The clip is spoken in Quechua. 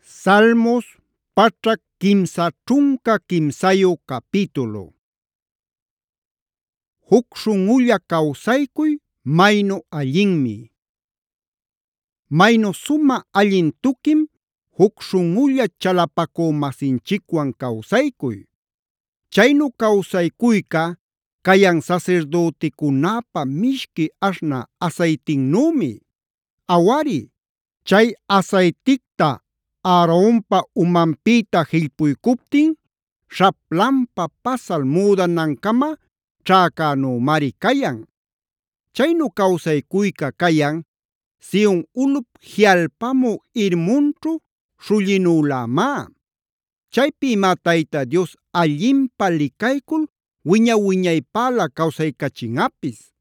Salmos pachak kimsa ćhunka kimsayu capítulo. Huk śhunꞌulla kawsaykuy maynu allinmi. Maynu sumä allin tuquim huk śhunꞌulla chalapacü-masinchikwan kawsaykuy. Chaynu kawsaycuyca kayan sasirdüticunäpa mishqui aśhnä asaytinnümi. Awari, chay asayticta Aaronpa umanpïta jillpuykuptin śhaplanpa pasal müdanankama ćhäcänümari cayan. Chaynu kawsaycuyca kayan Sion ulꞌup jiꞌalpamü irmunćhu śhullinülämá. Chaypïmá Tayta Dios allinpä licaycul wiña-wiñaypälä kawsaycachinꞌapis.